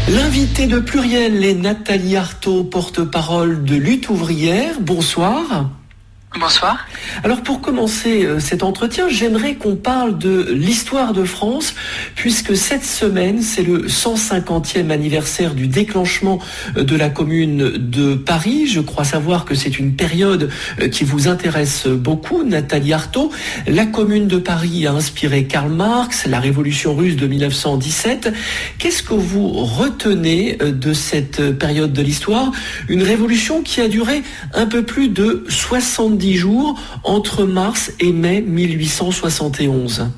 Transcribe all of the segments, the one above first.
L'invité de Pluriel est Nathalie Arthaud, porte-parole de Lutte ouvrière. Bonsoir. Bonsoir. Alors pour commencer cet entretien, j'aimerais qu'on parle de l'histoire de France, puisque cette semaine, c'est le 150e anniversaire du déclenchement de la Commune de Paris. Je crois savoir que c'est une période qui vous intéresse beaucoup, Nathalie Arthaud. La Commune de Paris a inspiré Karl Marx, la Révolution russe de 1917. Qu'est-ce que vous retenez de cette période de l'histoire? Une révolution qui a duré un peu plus de 70 jours entre mars et mai 1871.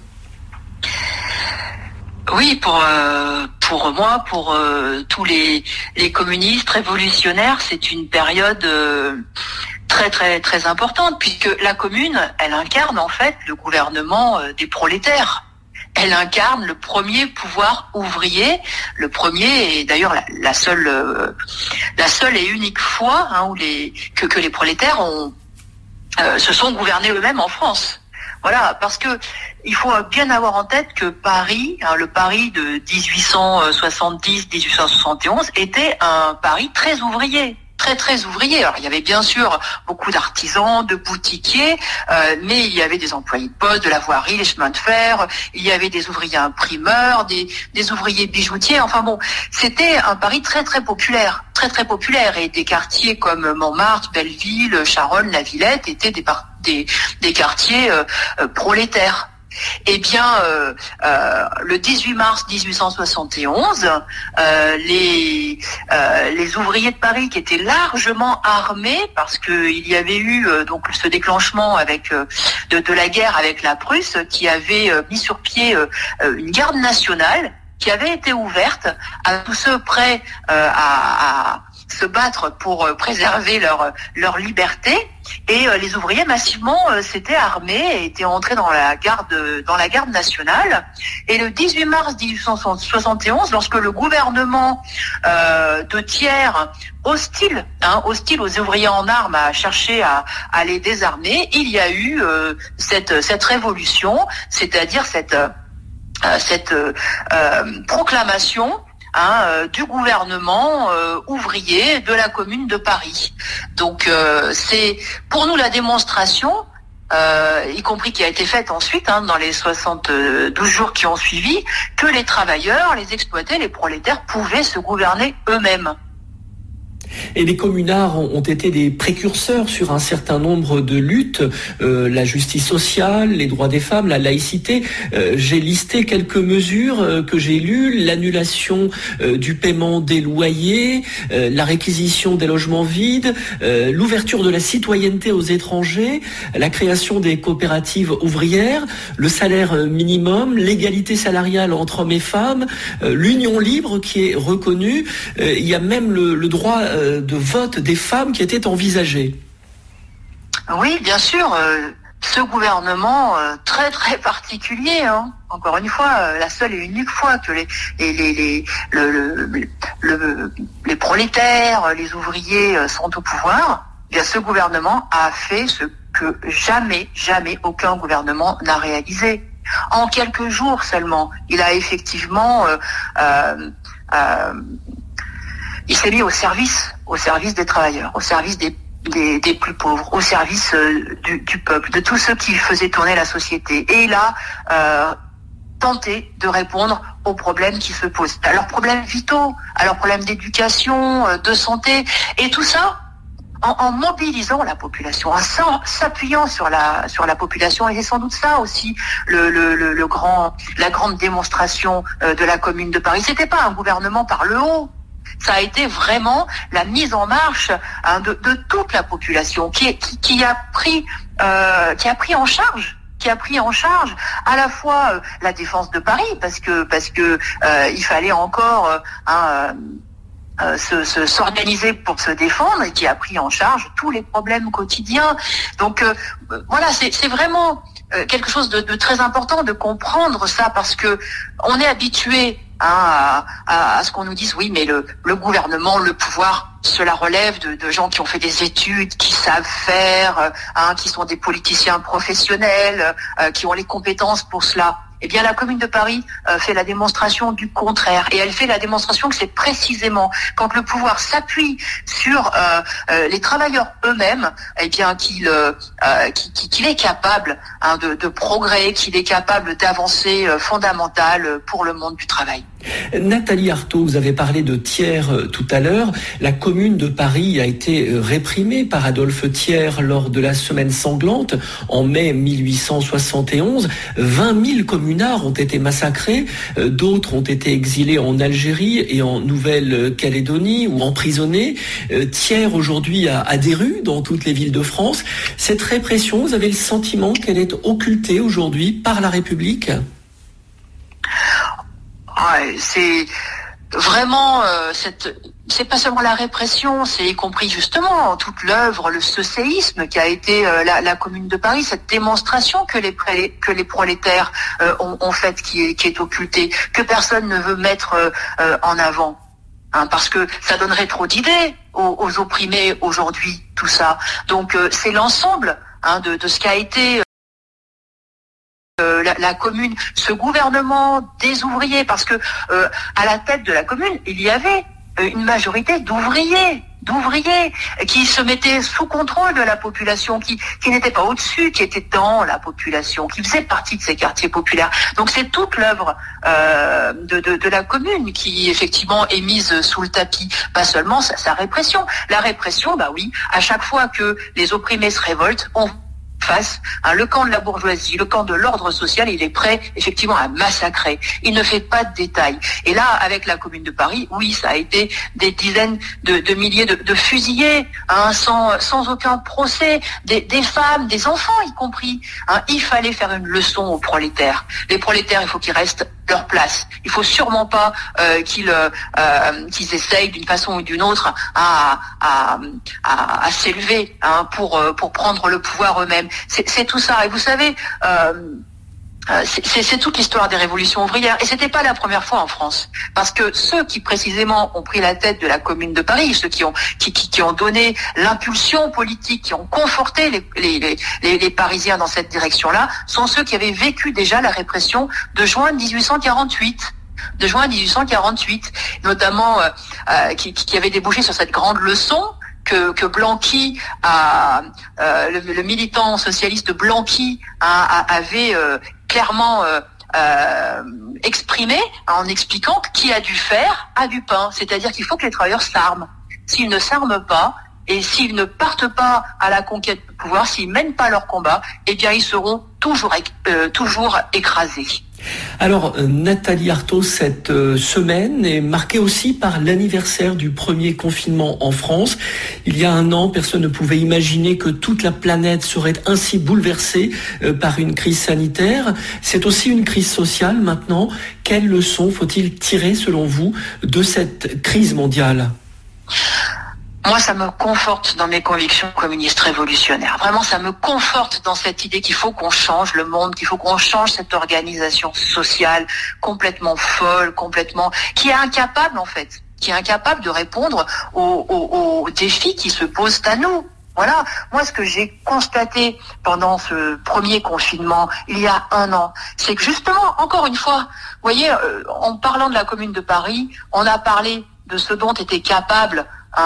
Oui, pour moi, pour tous les communistes révolutionnaires, c'est une période très très très importante, puisque la Commune, elle incarne en fait le gouvernement des prolétaires. Elle incarne le premier pouvoir ouvrier, le premier et d'ailleurs la seule et unique fois que les prolétaires se sont gouvernés eux-mêmes en France. Voilà, parce que il faut bien avoir en tête que Paris, le Paris de 1870-1871, était un Paris très ouvrier. Très très ouvrier. Alors il y avait bien sûr beaucoup d'artisans, de boutiquiers, mais il y avait des employés de poste, de la voirie, les chemins de fer, il y avait des ouvriers imprimeurs, des ouvriers bijoutiers. Enfin bon, c'était un Paris très très populaire, et des quartiers comme Montmartre, Belleville, Charonne, La Villette étaient des quartiers prolétaires. Eh bien, le 18 mars 1871, les ouvriers de Paris qui étaient largement armés, parce qu'il y avait eu donc ce déclenchement de la guerre avec la Prusse, qui avait mis sur pied une garde nationale qui avait été ouverte à tous ceux prêts à se battre pour préserver leur liberté. Et les ouvriers massivement s'étaient armés et étaient entrés dans la garde nationale. Et le 18 mars 1871, lorsque le gouvernement de Thiers, hostile aux ouvriers en armes, a cherché à les désarmer, il y a eu cette révolution, c'est-à-dire cette proclamation du gouvernement ouvrier de la Commune de Paris. Donc c'est pour nous la démonstration, y compris qui a été faite ensuite dans les 72 jours qui ont suivi, que les travailleurs, les exploités, les prolétaires pouvaient se gouverner eux-mêmes. Et les communards ont été des précurseurs sur un certain nombre de luttes, la justice sociale, les droits des femmes, la laïcité. J'ai listé quelques mesures que j'ai lues: l'annulation du paiement des loyers, la réquisition des logements vides, l'ouverture de la citoyenneté aux étrangers, la création des coopératives ouvrières, le salaire minimum, l'égalité salariale entre hommes et femmes, l'union libre qui est reconnue. Il y a même le droit de vote des femmes qui était envisagé. Oui, bien sûr. Ce gouvernement très très particulier, encore une fois, la seule et unique fois que les prolétaires, les ouvriers sont au pouvoir, eh bien ce gouvernement a fait ce que jamais aucun gouvernement n'a réalisé. En quelques jours seulement, il a effectivement il s'est mis au service des travailleurs, au service des plus pauvres, au service du peuple, de tous ceux qui faisaient tourner la société. Et il a tenté de répondre aux problèmes qui se posent, à leurs problèmes vitaux, à leurs problèmes d'éducation, de santé, et tout ça en mobilisant la population, en s'appuyant sur la population. Et c'est sans doute ça aussi la grande démonstration de la Commune de Paris. C'était pas un gouvernement par le haut. Ça a été vraiment la mise en marche de toute la population qui a pris en charge à la fois la défense de Paris, parce que il fallait encore s'organiser pour se défendre, et qui a pris en charge tous les problèmes quotidiens. Donc voilà, c'est vraiment quelque chose de très important de comprendre ça, parce que on est habitué à ce qu'on nous dise: oui, mais le gouvernement, le pouvoir, cela relève de gens qui ont fait des études, qui savent faire, qui sont des politiciens professionnels, qui ont les compétences pour cela. Eh bien, la Commune de Paris fait la démonstration du contraire. Et elle fait la démonstration que c'est précisément quand le pouvoir s'appuie sur les travailleurs eux-mêmes, eh bien, qu'il est capable de progrès, qu'il est capable d'avancées fondamentales pour le monde du travail. Nathalie Arthaud, vous avez parlé de Thiers tout à l'heure. La Commune de Paris a été réprimée par Adolphe Thiers lors de la Semaine sanglante en mai 1871. 20 000 communards ont été massacrés, d'autres ont été exilés en Algérie et en Nouvelle-Calédonie ou emprisonnés. Thiers aujourd'hui a des rues dans toutes les villes de France. Cette répression, vous avez le sentiment qu'elle est occultée aujourd'hui par la République ? C'est vraiment c'est pas seulement la répression, c'est y compris justement toute l'œuvre, ce séisme qui a été la Commune de Paris, cette démonstration que les prolétaires ont faite, qui est occultée, que personne ne veut mettre en avant. Parce que ça donnerait trop d'idées aux opprimés aujourd'hui, tout ça. Donc c'est l'ensemble de ce qu'a été la commune, ce gouvernement des ouvriers, parce que à la tête de la commune, il y avait une majorité d'ouvriers qui se mettaient sous contrôle de la population, qui n'étaient pas au-dessus, qui étaient dans la population, qui faisaient partie de ces quartiers populaires. Donc c'est toute l'œuvre de la commune qui effectivement est mise sous le tapis, pas seulement sa répression. La répression, bah oui, à chaque fois que les opprimés se révoltent, on face, le camp de la bourgeoisie, le camp de l'ordre social, il est prêt effectivement à massacrer. Il ne fait pas de détails. Et là, avec la Commune de Paris, oui, ça a été des dizaines de milliers de fusillés, sans aucun procès, des femmes, des enfants y compris. Il fallait faire une leçon aux prolétaires. Les prolétaires, il faut qu'ils restent leur place. Il faut sûrement pas qu'ils essayent d'une façon ou d'une autre à s'élever pour prendre le pouvoir eux-mêmes. C'est tout ça. Et vous savez, c'est toute l'histoire des révolutions ouvrières. Et c'était pas la première fois en France. Parce que ceux qui précisément ont pris la tête de la Commune de Paris, ceux qui ont donné l'impulsion politique, qui ont conforté les Parisiens dans cette direction-là, sont ceux qui avaient vécu déjà la répression de juin 1848. Notamment qui avait débouché sur cette grande leçon que Blanqui le militant socialiste Blanqui avait clairement exprimé en expliquant que qui a du fer a du pain, c'est-à-dire qu'il faut que les travailleurs s'arment. S'ils ne s'arment pas et s'ils ne partent pas à la conquête du pouvoir, s'ils mènent pas leur combat, eh bien ils seront toujours écrasés. Alors, Nathalie Arthaud, cette semaine est marquée aussi par l'anniversaire du premier confinement en France. Il y a un an, personne ne pouvait imaginer que toute la planète serait ainsi bouleversée par une crise sanitaire. C'est aussi une crise sociale maintenant. Quelles leçons faut-il tirer, selon vous, de cette crise mondiale ? Moi, ça me conforte dans mes convictions communistes révolutionnaires. Vraiment, ça me conforte dans cette idée qu'il faut qu'on change le monde, qu'il faut qu'on change cette organisation sociale complètement folle, qui est incapable, en fait, qui est incapable de répondre aux défis qui se posent à nous. Voilà, moi ce que j'ai constaté pendant ce premier confinement, il y a un an, c'est que justement, encore une fois, vous voyez, en parlant de la Commune de Paris, on a parlé de ce dont étaient capables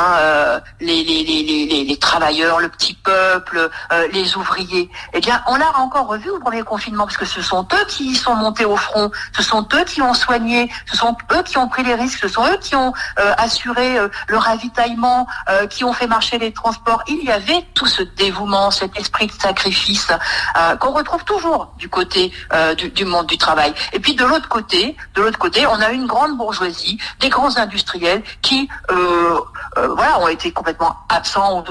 les travailleurs, le petit peuple, les ouvriers. Eh bien, on l'a encore revu au premier confinement, parce que ce sont eux qui sont montés au front, ce sont eux qui ont soigné, ce sont eux qui ont pris les risques, ce sont eux qui ont assuré le ravitaillement, qui ont fait marcher les transports. Il y avait tout ce dévouement, cet esprit de sacrifice qu'on retrouve toujours du côté du monde du travail. Et puis de l'autre côté, on a une grande bourgeoisie, des grands industriels qui ont été complètement absents,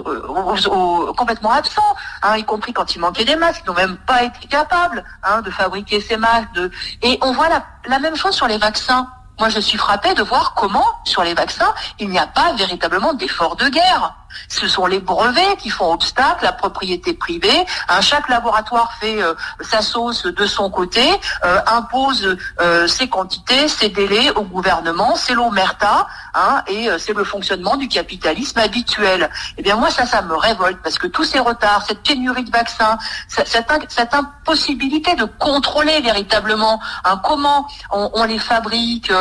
y compris quand il manquait des masques. Ils n'ont même pas été capables de fabriquer ces masques. Et on voit la même chose sur les vaccins. Moi, je suis frappée de voir comment, sur les vaccins, il n'y a pas véritablement d'effort de guerre. Ce sont les brevets qui font obstacle, la propriété privée. Chaque laboratoire fait sa sauce de son côté, impose ses quantités, ses délais au gouvernement. C'est l'omerta, et c'est le fonctionnement du capitalisme habituel. Eh bien moi ça me révolte, parce que tous ces retards, cette pénurie de vaccins, cette impossibilité de contrôler véritablement comment on les fabrique,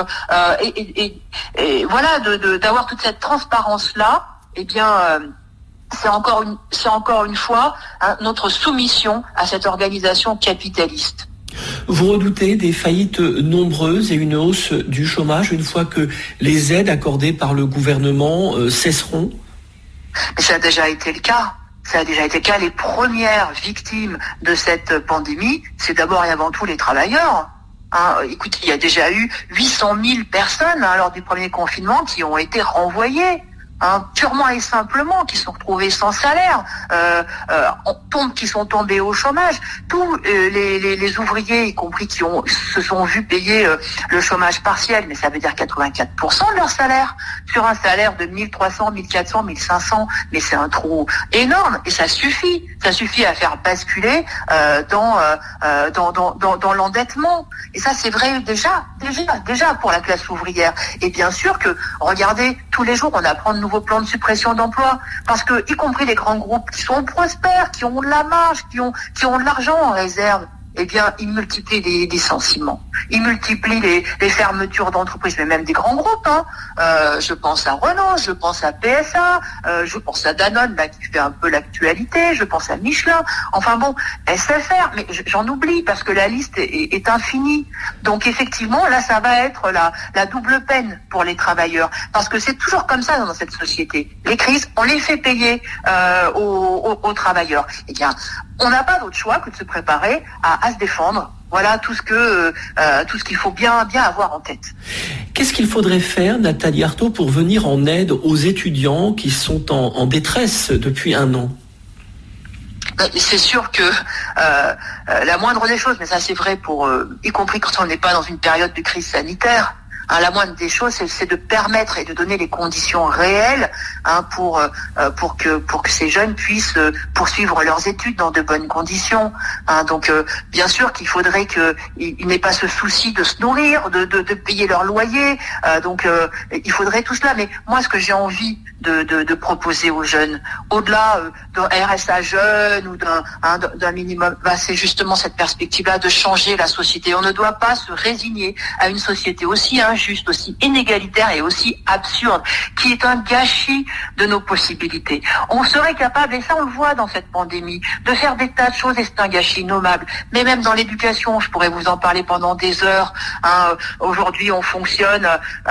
et voilà, d'avoir toute cette transparence là, eh bien c'est encore une fois notre soumission à cette organisation capitaliste. Vous redoutez des faillites nombreuses et une hausse du chômage une fois que les aides accordées par le gouvernement cesseront? Mais ça a déjà été le cas. Les premières victimes de cette pandémie, c'est d'abord et avant tout les travailleurs. Écoutez, il y a déjà eu 800 000 personnes lors du premier confinement qui ont été renvoyées. Purement et simplement, qui sont retrouvés sans salaire, qui sont tombés au chômage. Tous les ouvriers, y compris qui se sont vus payer le chômage partiel, mais ça veut dire 84% de leur salaire, sur un salaire de 1300, 1400, 1500, mais c'est un trou énorme, et ça suffit à faire basculer dans l'endettement. Et ça, c'est vrai déjà pour la classe ouvrière. Et bien sûr que, regardez, tous les jours, on apprend de nouveaux plans de suppression d'emplois, parce que, y compris les grands groupes qui sont prospères, qui ont de la marge, qui ont de l'argent en réserve, eh bien, ils multiplient les licenciements, ils multiplient les fermetures d'entreprises, mais même des grands groupes. Je pense à Renault, je pense à PSA, je pense à Danone, qui fait un peu l'actualité, je pense à Michelin, enfin bon, SFR, mais j'en oublie, parce que la liste est infinie. Donc effectivement, là, ça va être la double peine pour les travailleurs, parce que c'est toujours comme ça dans cette société. Les crises, on les fait payer aux travailleurs. Eh bien, on n'a pas d'autre choix que de se préparer à se défendre. Voilà tout ce qu'il faut bien avoir en tête. Qu'est-ce qu'il faudrait faire, Nathalie Arthaud, pour venir en aide aux étudiants qui sont en détresse depuis un an? C'est sûr que la moindre des choses, mais ça c'est vrai y compris quand on n'est pas dans une période de crise sanitaire, la moindre des choses, c'est de permettre et de donner les conditions réelles pour que ces jeunes puissent poursuivre leurs études dans de bonnes conditions. Donc bien sûr qu'il faudrait qu'ils n'aient pas ce souci de se nourrir, de payer leur loyer. Donc il faudrait tout cela. Mais moi, ce que j'ai envie de proposer aux jeunes, au-delà d'un RSA jeune ou d'un minimum, c'est justement cette perspective-là de changer la société. On ne doit pas se résigner à une société aussi injuste, aussi inégalitaire et aussi absurde, qui est un gâchis de nos possibilités. On serait capable, et ça on le voit dans cette pandémie, de faire des tas de choses, et c'est un gâchis nommable. Mais même dans l'éducation, je pourrais vous en parler pendant des heures. Aujourd'hui, on fonctionne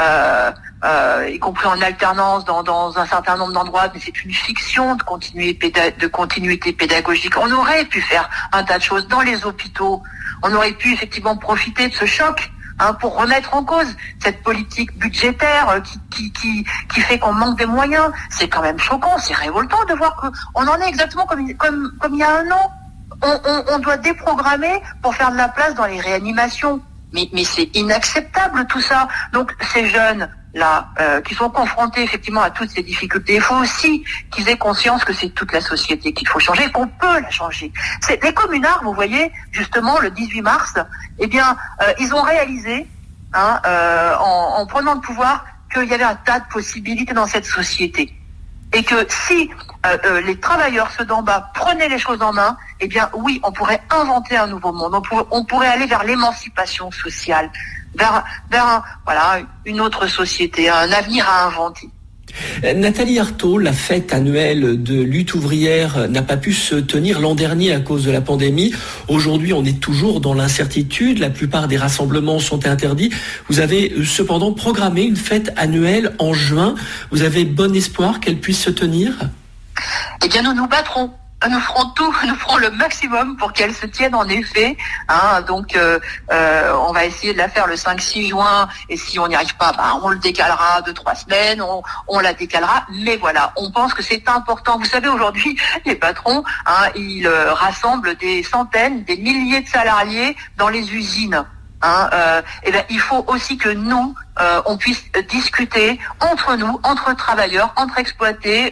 y compris en alternance dans un certain nombre d'endroits, mais c'est une fiction de continuité pédagogique. On aurait pu faire un tas de choses dans les hôpitaux. On aurait pu effectivement profiter de ce choc pour remettre en cause cette politique budgétaire qui fait qu'on manque des moyens. C'est quand même choquant, c'est révoltant de voir qu'on en est exactement comme il y a un an. On doit déprogrammer pour faire de la place dans les réanimations. Mais c'est inacceptable tout ça. Donc ces jeunes là qui sont confrontés effectivement à toutes ces difficultés, il faut aussi qu'ils aient conscience que c'est toute la société qu'il faut changer, qu'on peut la changer. C'est les communards, vous voyez, justement le 18 mars, eh bien ils ont réalisé en prenant le pouvoir qu'il y avait un tas de possibilités dans cette société. Et que si les travailleurs, ceux d'en bas, prenaient les choses en main, eh bien oui, on pourrait inventer un nouveau monde. On pourrait aller vers l'émancipation sociale, vers une autre société, un avenir à inventer. Nathalie Arthaud, la fête annuelle de lutte ouvrière n'a pas pu se tenir l'an dernier à cause de la pandémie. Aujourd'hui, on est toujours dans l'incertitude. La plupart des rassemblements sont interdits. Vous avez cependant programmé une fête annuelle en juin. Vous avez bon espoir qu'elle puisse se tenir? Eh bien, nous nous battrons. Nous ferons tout, nous ferons le maximum pour qu'elle se tienne en effet. Donc, on va essayer de la faire le 5-6 juin, et si on n'y arrive pas, on le décalera 2-3 semaines, on la décalera. Mais voilà, on pense que c'est important. Vous savez, aujourd'hui, les patrons, ils rassemblent des centaines, des milliers de salariés dans les usines. Il faut aussi que nous, on puisse discuter entre nous, entre travailleurs, entre exploités,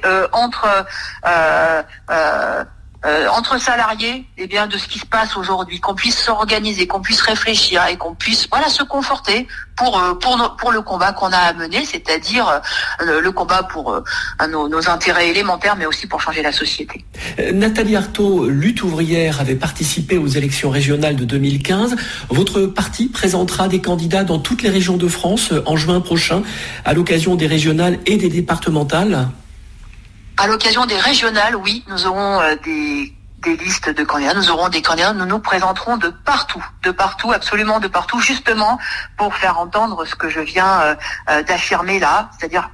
entre salariés, de ce qui se passe aujourd'hui, qu'on puisse s'organiser, qu'on puisse réfléchir et qu'on puisse, se conforter pour le combat qu'on a à mener, c'est-à-dire le combat pour nos intérêts élémentaires, mais aussi pour changer la société. Nathalie Arthaud, Lutte ouvrière, avait participé aux élections régionales de 2015. Votre parti présentera des candidats dans toutes les régions de France en juin prochain, à l'occasion des régionales et des départementales. À l'occasion des régionales, oui, nous aurons des listes de candidats, nous aurons des candidats, nous nous présenterons de partout, absolument de partout, justement pour faire entendre ce que je viens d'affirmer là, c'est-à-dire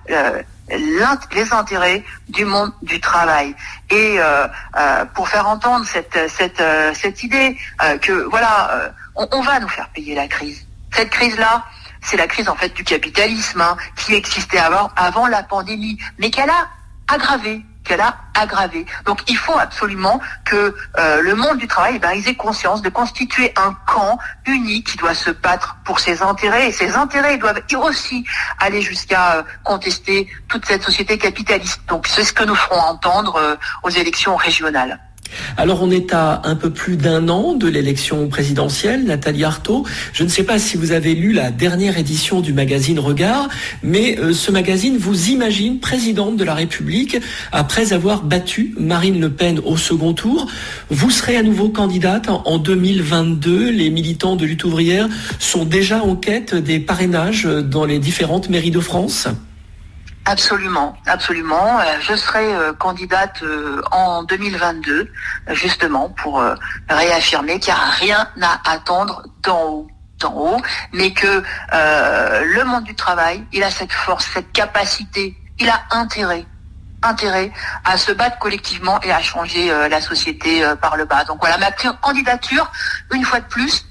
les intérêts du monde du travail, et pour faire entendre cette idée que on va nous faire payer la crise. Cette crise-là, c'est la crise en fait du capitalisme qui existait avant la pandémie, mais qu'elle a aggravé. Donc il faut absolument que le monde du travail ils aient conscience de constituer un camp uni qui doit se battre pour ses intérêts, et ses intérêts doivent aussi aller jusqu'à contester toute cette société capitaliste. Donc c'est ce que nous ferons entendre aux élections régionales. Alors on est à un peu plus d'un an de l'élection présidentielle, Nathalie Arthaud. Je ne sais pas si vous avez lu la dernière édition du magazine Regard, mais ce magazine vous imagine présidente de la République après avoir battu Marine Le Pen au second tour. Vous serez à nouveau candidate en 2022. Les militants de Lutte ouvrière sont déjà en quête des parrainages dans les différentes mairies de France. Absolument. Je serai candidate en 2022, justement, pour réaffirmer qu'il n'y a rien à attendre d'en haut, mais que le monde du travail, il a cette force, cette capacité, il a intérêt à se battre collectivement et à changer la société par le bas. Donc voilà, ma candidature, une fois de plus,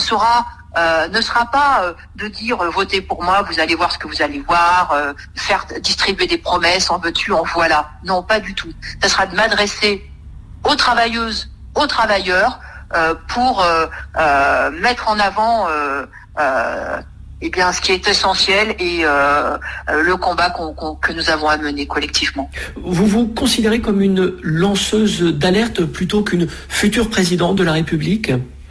ne sera pas de dire votez pour moi, vous allez voir ce que vous allez voir, faire distribuer des promesses, en veux-tu, en voilà. Non, pas du tout. Ça sera de m'adresser aux travailleuses, aux travailleurs, pour mettre en avant ce qui est essentiel et le combat que nous avons à mener collectivement. Vous vous considérez comme une lanceuse d'alerte plutôt qu'une future présidente de la République ?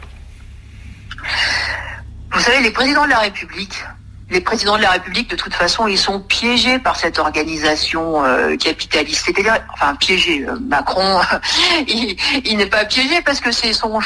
Vous savez, les présidents de la République, de toute façon, ils sont piégés par cette organisation capitaliste. C'est-à-dire, piégés. Macron, il n'est pas piégé parce que c'est son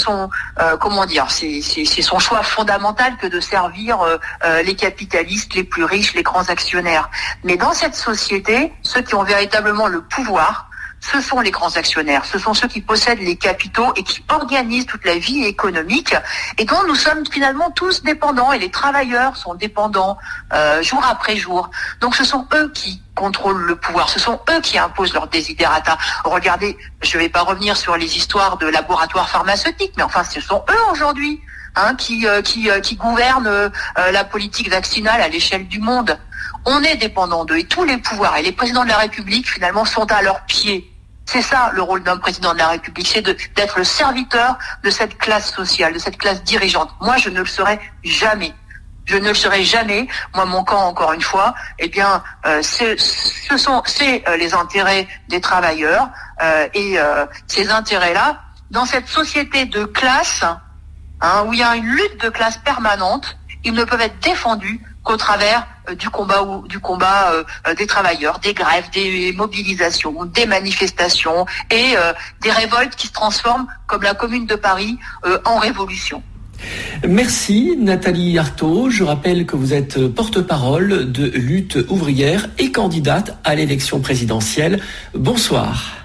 choix fondamental que de servir les capitalistes les plus riches, les grands actionnaires. Mais dans cette société, ceux qui ont véritablement le pouvoir, ce sont les grands actionnaires, ce sont ceux qui possèdent les capitaux et qui organisent toute la vie économique et dont nous sommes finalement tous dépendants, et les travailleurs sont dépendants jour après jour. Donc ce sont eux qui contrôlent le pouvoir, ce sont eux qui imposent leurs desiderata. Regardez, je ne vais pas revenir sur les histoires de laboratoires pharmaceutiques, mais ce sont eux aujourd'hui qui gouvernent la politique vaccinale à l'échelle du monde. On est dépendant d'eux, et tous les pouvoirs et les présidents de la République finalement sont à leurs pieds. C'est ça le rôle d'un président de la République, c'est d'être le serviteur de cette classe sociale, de cette classe dirigeante. Moi, je ne le serai jamais. Moi, mon camp, encore une fois, c'est les intérêts des travailleurs, et ces intérêts-là, dans cette société de classe, où il y a une lutte de classe permanente, ils ne peuvent être défendus qu'au travers du combat des travailleurs, des grèves, des mobilisations, des manifestations et des révoltes qui se transforment, comme la Commune de Paris, en révolution. Merci Nathalie Arthaud. Je rappelle que vous êtes porte-parole de Lutte ouvrière et candidate à l'élection présidentielle. Bonsoir.